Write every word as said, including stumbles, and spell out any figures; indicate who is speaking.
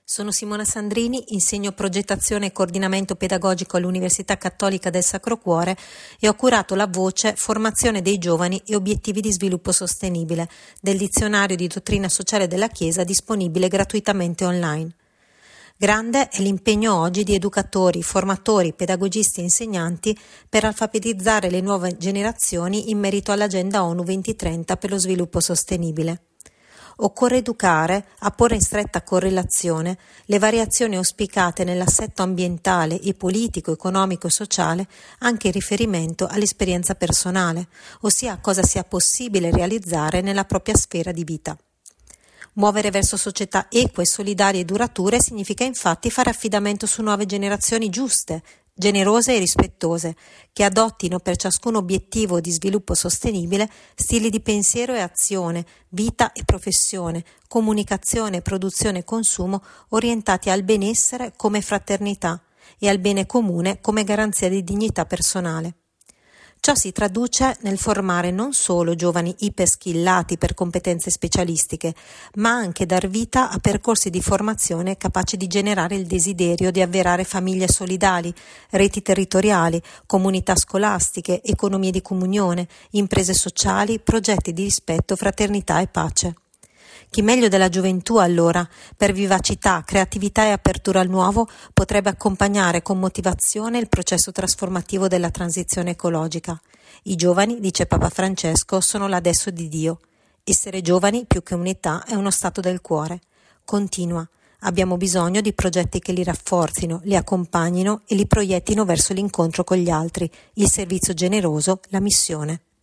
Speaker 1: Sono Simona Sandrini, insegno progettazione e coordinamento pedagogico all'Università Cattolica del Sacro Cuore e ho curato la voce Formazione dei giovani e obiettivi di sviluppo sostenibile del dizionario di dottrina sociale della Chiesa disponibile gratuitamente online. Grande è l'impegno oggi di educatori, formatori, pedagogisti e insegnanti per alfabetizzare le nuove generazioni in merito all'Agenda ONU duemilatrenta per lo sviluppo sostenibile. Occorre educare a porre in stretta correlazione le variazioni auspicate nell'assetto ambientale e politico, economico e sociale anche in riferimento all'esperienza personale, ossia a cosa sia possibile realizzare nella propria sfera di vita. Muovere verso società eque, solidari e durature significa infatti fare affidamento su nuove generazioni giuste, generose e rispettose, che adottino per ciascun obiettivo di sviluppo sostenibile stili di pensiero e azione, vita e professione, comunicazione, produzione e consumo orientati al benessere come fraternità e al bene comune come garanzia di dignità personale. Ciò si traduce nel formare non solo giovani iperskillati per competenze specialistiche, ma anche dar vita a percorsi di formazione capaci di generare il desiderio di avverare famiglie solidali, reti territoriali, comunità scolastiche, economie di comunione, imprese sociali, progetti di rispetto, fraternità e pace. Chi meglio della gioventù, allora, per vivacità, creatività e apertura al nuovo, potrebbe accompagnare con motivazione il processo trasformativo della transizione ecologica. I giovani, dice Papa Francesco, sono l'adesso di Dio. Essere giovani, più che un'età, è uno stato del cuore. Continua. Abbiamo bisogno di progetti che li rafforzino, li accompagnino e li proiettino verso l'incontro con gli altri, il servizio generoso, la missione.